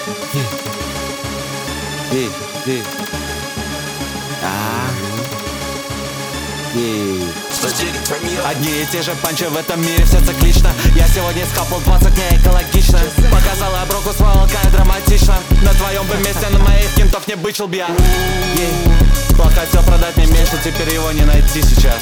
Одни и те же панчи в этом мире, все циклично. Я сегодня скапал 20, не экологично. Показала броку с волокой драматично. На твоем бы месте, на моих кентов не бычил б я. Хотел продать мне меньше, теперь его не найти сейчас.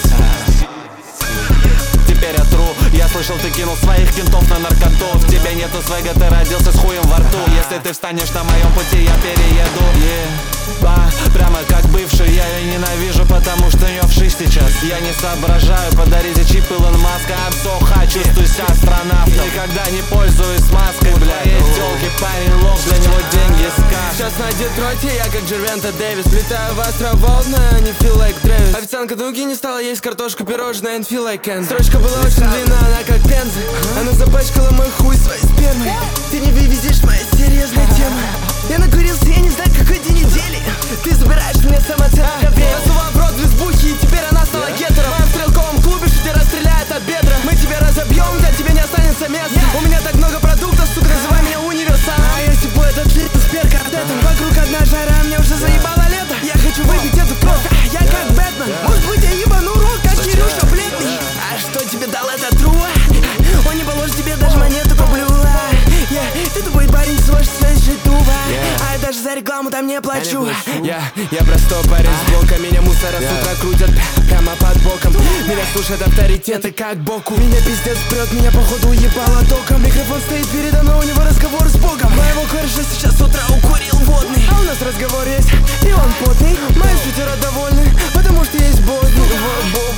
Теперь я тру. Я слышал, ты кинул своих кентов на наркоту. В тебе нету свега, ты родился с хуем во рту. Если ты встанешь на моем пути, я перееду. Прямо как бывший, я ее ненавижу, потому что у нее вши сейчас. Я не соображаю, подарите чип Илон Маска. I'm so high, чувствую себя астронавтом. Никогда не пользуюсь маской, бля. Есть тёлки, парень лох, для него деньги сказ. Сейчас на Детройте я как Джервента Дэвис. Летаю в астроволт, но я не feel like Трэвис. Официантка Дуги не стала есть картошку пирожное and feel like Ken. Строчка была очень длинна, она как пенза. Она запачкала мой хуй своей спермой. Ты не вывезешь, моя серьезная тема. Я накурился, я не знаю, какой день недели. Ты забираешь мне самооценку. Я сувал в рот лесбухи, и теперь она стала гетером. В моем стрелковом клубе шутер расстреляет от бедра. Мы тебя разобьем, для тебя не останется места. У меня так много продуктов, сука, называй меня универсалом. А если бы этот лит сперка от этого. Вокруг одна жара, мне уже заебало лето. Я хочу выпить эту кровь, я как Бэтмен. Может быть, я ебану рот, как Кирюша бледный. А что тебе дал этот руа? Он не положит тебе даже монету куплю. Ты тупой парень, сможешь жить тупо. А я даже за рекламу там не плачу. Я простой парень с блока. Меня мусора с утра крутят прямо под боком. Меня слушают авторитеты как боку. Меня пиздец прет, меня походу уебало током. Микрофон стоит передо мной, у него разговор с Богом. Моего кореша сейчас с утра укурил водный. А у нас разговор есть, и он потный. Мои шутера довольны, потому что есть бодни.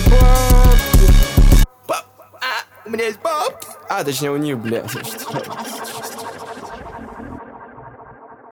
У меня есть баб. Точнее у них, бля.